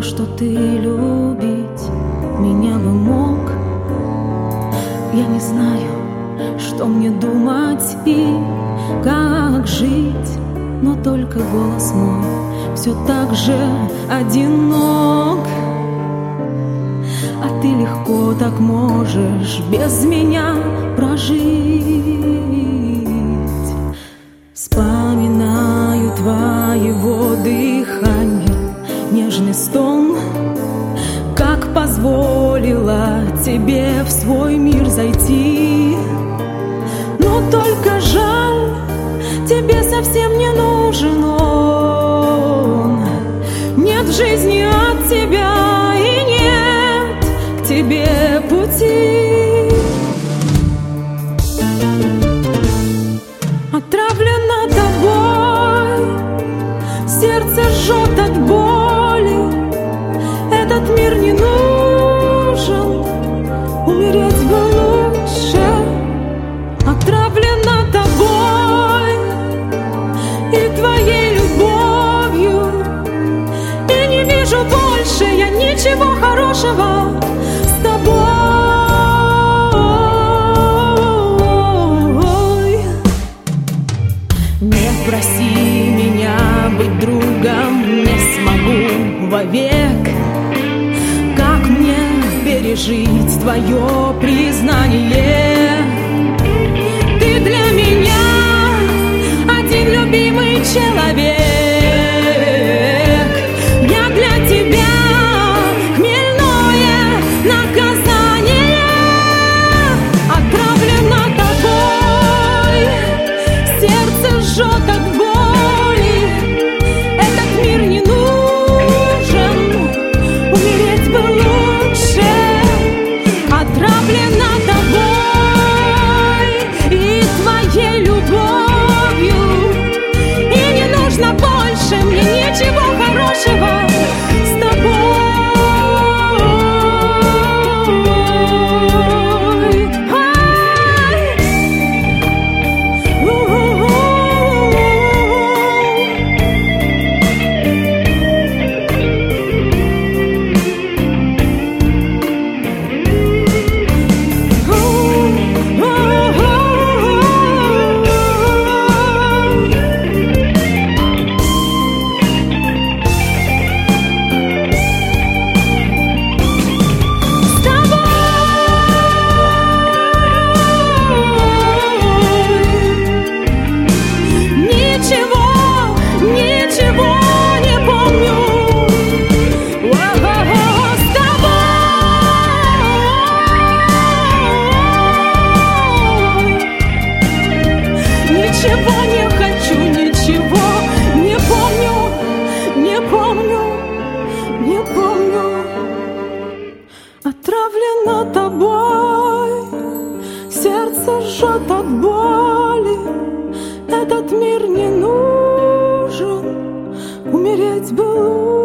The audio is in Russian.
что ты любить меня бы мог. Я не знаю, что мне думать и как жить, но только голос мой все так же одинок. А ты легко так можешь без меня прожить. Вспоминаю твоего дыхания, нежный стон, как позволила тебе в свой мир зайти. Но только жаль, тебе совсем не нужен он. Нет жизни от тебя и нет к тебе пути. Отравлена тобой, сердце жжет от боли. Этот мир не нужен, умереть бы лучше. Отравлена тобой и твоей любовью, и не вижу больше я ничего хорошего с тобой. Не проси меня быть другом, не смогу вовек. Как мне пережить твое признание? Ты для меня один любимый человек. Я для тебя хмельное наказание. Отравлена тобой, сердце жжет от боли. Этот мир не нужен, умереть бы лучше. Отравлена тобой и твоей любовью, и не нужно больше мне ничего хорошего с тобой. Ничего не хочу, ничего не помню, не помню, не помню. Отравлена тобой, сердце жжет от боли. Этот мир не нужен, умереть бы лучше.